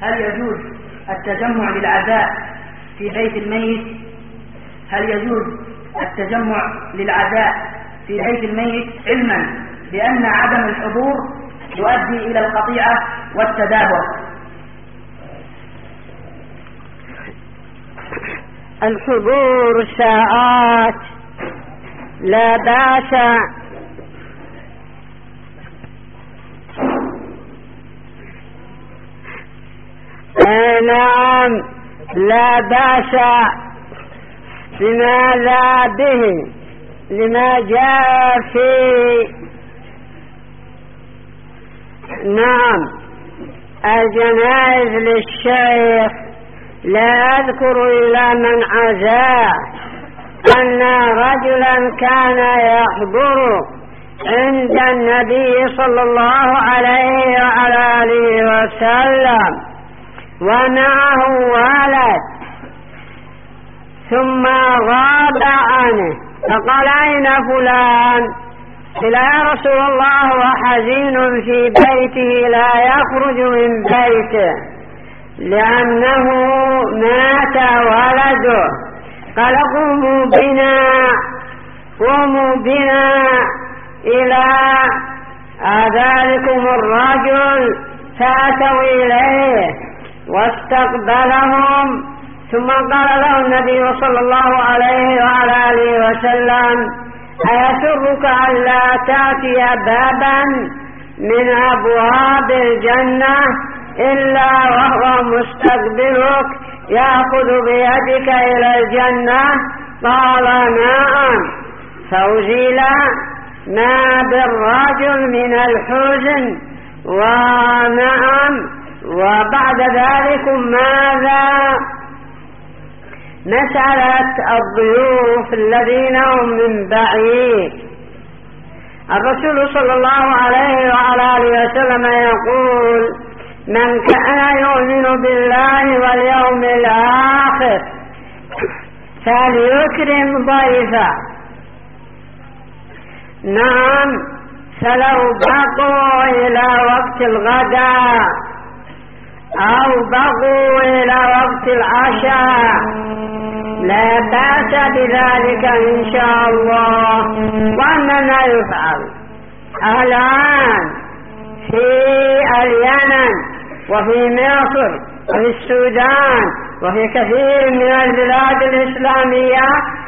هل يجوز التجمع للعزاء في بيت الميت؟ هل يجوز التجمع للعزاء في بيت الميت علما بأن عدم الحضور يؤدي إلى القطيعة والتدابر؟ الحضور ساعات لا بأس نعم لا بأس لماذا به لما جاء في نعم الجنائز للشيخ. لا أذكر إلى من عزاه أن رجلا كان يحضر عند النبي صلى الله عليه وعلى آله وسلم ومعه ولد ثم غاب عنه فقال أين فلان؟ قال يا رسول الله وحزين في بيته لا يخرج من بيته لأنه مات ولده. قال قوموا بنا إلى ذلكم الرجل فأتوا إليه واستقبلهم ثم قال له النبي صلى الله عليه وعلى آله وسلم أيسرك ألا تأتي بابا من أبواب الجنة إلا وهو مستقبلك يأخذ بيدك إلى الجنة؟ قال نعم. فأزيل ما بالرجل من الحزن ونعم. وبعد ذلك ماذا؟ مسألة الضيوف الذين هم من بعيد. الرسول صلى الله عليه وعلى آله وسلم يقول من كان يؤمن بالله واليوم الآخر فليكرم ضيفه. نعم فلو بقوا إلى وقت الغداء أو بقوا إلى وقت العشاء لا بأس بذلك إن شاء الله. وأننا يفعل الآن في اليمن وفي مصر وفي السودان وفي كثير من البلاد الإسلامية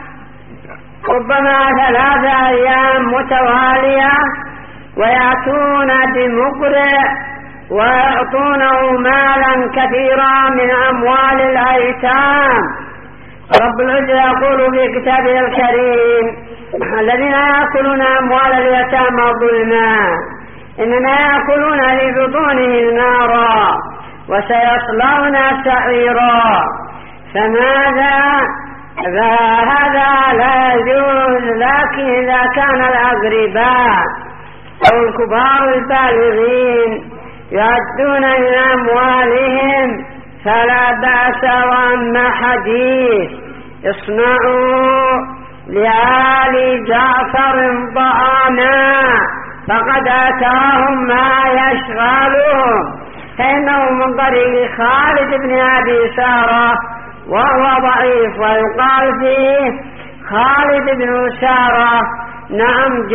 ربما 3 أيام متوالية ويأتون بمقرئ ويعطونه مالا كثيرا من أموال الأيتام. رب العزة يقول في كتابه الكريم الذين يأكلون أموال اليتامى ظلما إنما يأكلون لبطونهم نارا وسيصلون سعيرا. فماذا؟ هذا لا يجوز. لكن إذا كان الأقرباء أو الكبار البالغين يؤدون من أموالهم فلا بأس. وأما حديث اصنعوا لآل جعفر طعاما فقد أتاهم ما يشغلهم فإنه من طريق خالد بن أبي سارة وهو ضعيف ويقال فيه خالد بن سارة. نعم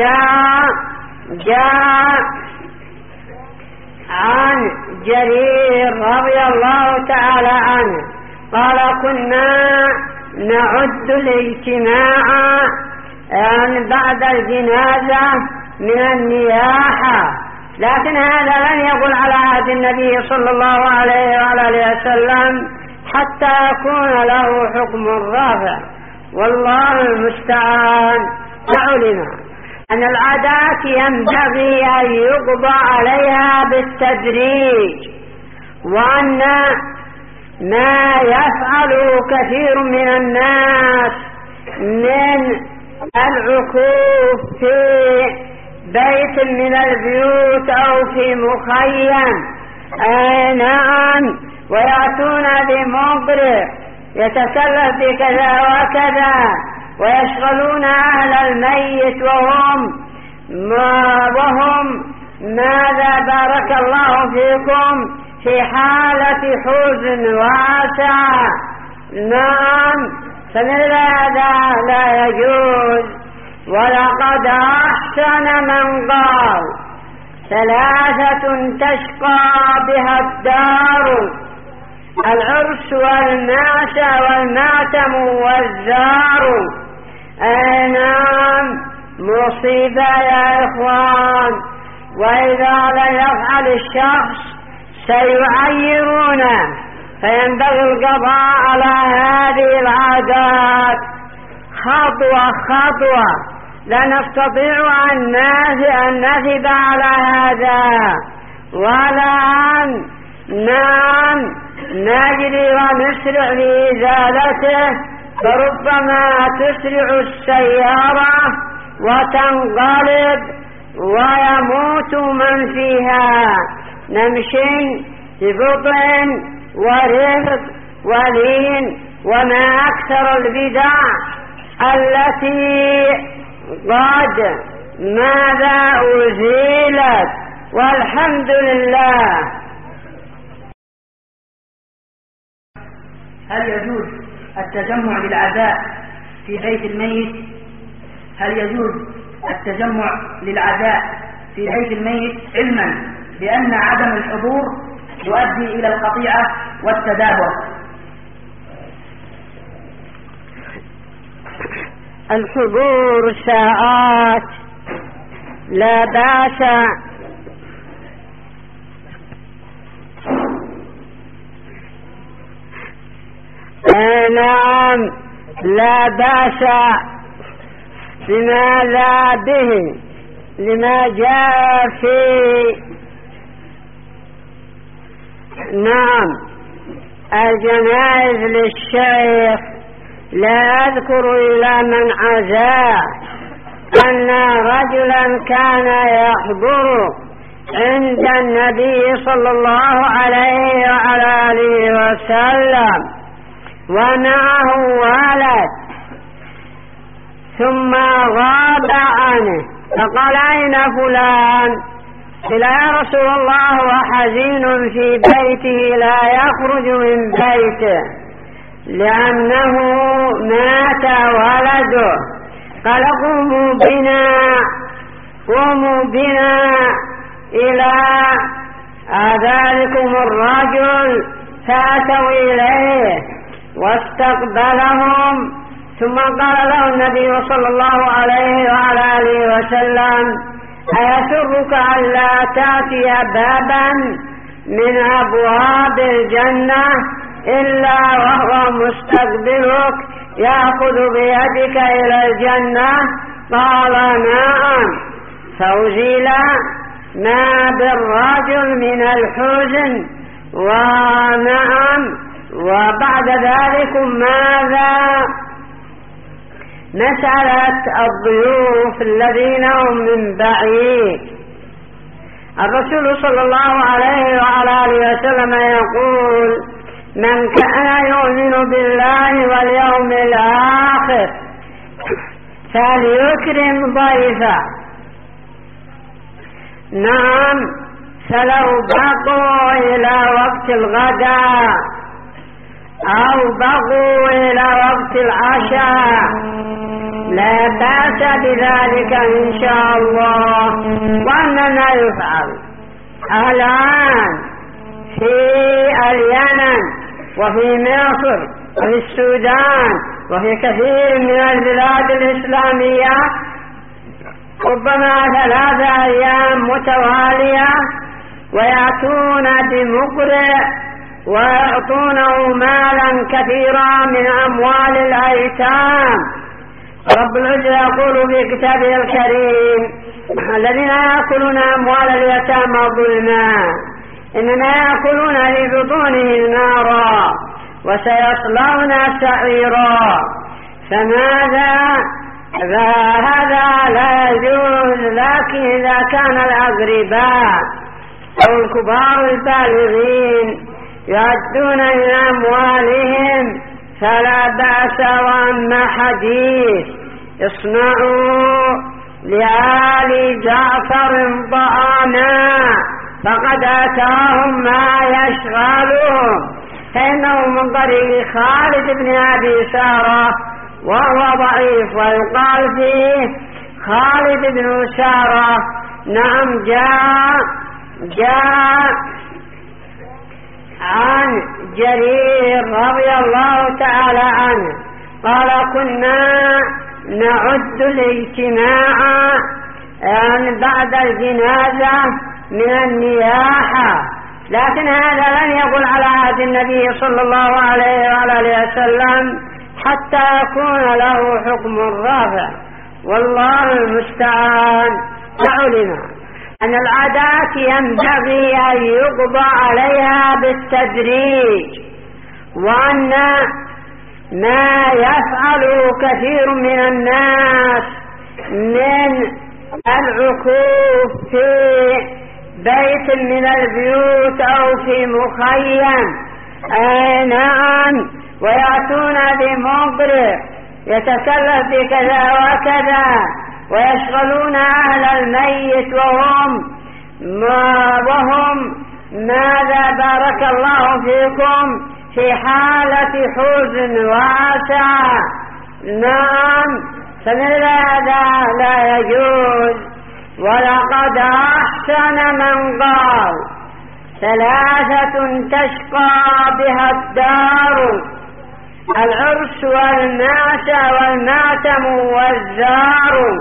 جاء عن جرير رضي الله تعالى عنه قال كنا نعد الاجتماع بعد الجنازة من النياحة. لكن هذا لن يقول على عهد النبي صلى الله عليه وآله وسلم حتى يكون له حكم الرافع والله المستعان. وعلم أن العادات ينبغي أن يقضى عليها بالتدريج وأن ما يفعل كثير من الناس من العكوف في بيت من البيوت أو في مخيم نعم ويأتون بمقرئ يتسلف بكذا وكذا ويشغلون أهل الميت وهم ماذا بارك الله فيكم في حالة حزن واسع. نعم، فمثل هذا لا يجوز. ولقد أحسن من قال 3 تشقى بها الدار: العرس والماتم والزار. نعم، مصيبة يا إخوان. وإذا لم يفعل الشخص سيعيرونه، فينبغي القضاء على هذه العادات خطوة خطوة. لا نستطيع أن نثب على هذا، ولا أن نجري ونسرع لإزالته، فربما تسرع السيارة وتنقلب ويموت من فيها. نمشي ببطء ورفق ولين، وما أكثر البدع التي قد ماذا أزيلت، والحمد لله. هل يجوز التجمع للعزاء في بيت الميت؟ هل يجوز التجمع للعزاء في بيت الميت علما بأن عدم الحضور يؤدي إلى القطيعة والتدابر؟ الحضور ساعات لا بأس. نعم، لا بأس. لماذا به؟ لما جاء في الجنائز للشيخ. لا أذكر إلى من عزاه أن رجلا كان يحضر عند النبي صلى الله عليه وعلى آله وسلم ومعه ولد، ثم غاب عنه، فقال: أين فلان؟ قال: يا رسول الله، وحزين في بيته لا يخرج من بيته لأنه مات ولده. قال: قوموا بنا إلى ذلكم الرجل. فأتوا إليه واستقبلهم، ثم قال له النبي صلى الله عليه وعلى آله وسلم: أيسرك ألا تأتي بابا من أبواب الجنة إلا وهو مستقبلك يأخذ بيدك إلى الجنة؟ قال: نعم. فأزيل ما بالرجل من الحزن. ونعم، وبعد ذلك ماذا؟ مسألة الضيوف الذين هم من بعيد. الرسول صلى الله عليه وعلى آله وسلم يقول: من كان يؤمن بالله واليوم الآخر فليكرم ضيفه. نعم، فلو بقوا إلى وقت الغداء أو بقوا إلى وقت العشاء لا بأس بذلك إن شاء الله. وأننا يفعل الآن في اليمن وفي مصر وفي السودان وفي كثير من البلاد الإسلامية ربما 3 أيام متوالية، ويأتون بمقرئ ويعطونه مالا كثيرا من أموال الأيتام. رب العزة يقول في كتابه الكريم: الذين يأكلون أموال اليتامى ظلما إنما يأكلون في بطونهم نارا وسيصلون سعيرا. فماذا؟ هذا لا يجوز. لكن إذا كان الأقرباء أو الكبار البالغين يؤدون من أموالهم فلا بأس. وأما حديث اصنعوا لآل جعفر طعاما فقد أتاهم ما يشغلهم، فإنه من طريق خالد بن أبي سارة وهو ضعيف، ويقال فيه خالد بن سارة. نعم، جاء عن جرير رضي الله تعالى عنه قال: كنا نعد الاجتماع بعد الجنازة من النياحة، لكن هذا لم يقل على عهد النبي صلى الله عليه وآله وسلم حتى يكون له حكم الرافع، والله المستعان. وعلم أن العادات ينبغي أن يقضى عليها بالتدريج، وأن ما يفعل كثير من الناس من العكوف في بيت من البيوت أو في مخيم، نعم، ويأتون بمبرر يتكلف بكذا وكذا ويشغلون أهل الميت وهم ماذا بارك الله فيكم في حالة حزن واسعة. نعم، فمن هذا لا يجوز. ولقد أحسن من قال: 3 تشقى بها الدار: العرس والماتم والزار.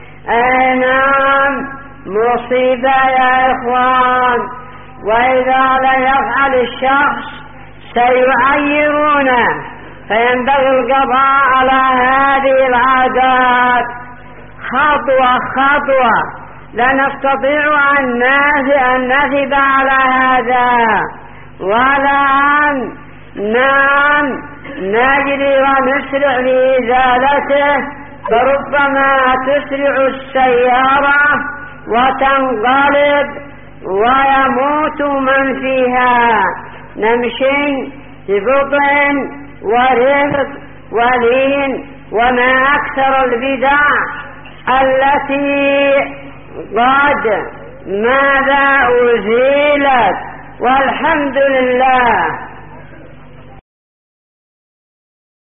نعم، مصيبة يا إخوان. وإذا لم يفعل الشخص سيعيرونه، فينبغي القضاء على هذه العادات خطوة خطوة. لا نستطيع أن نثب على هذا، ولا أن نجري ونسرع لإزالته، فربما تسرع السيارة وتنقلب ويموت من فيها. نمشي ببطء ورفق ولين، وما أكثر البدع التي قد أزيلت، والحمد لله.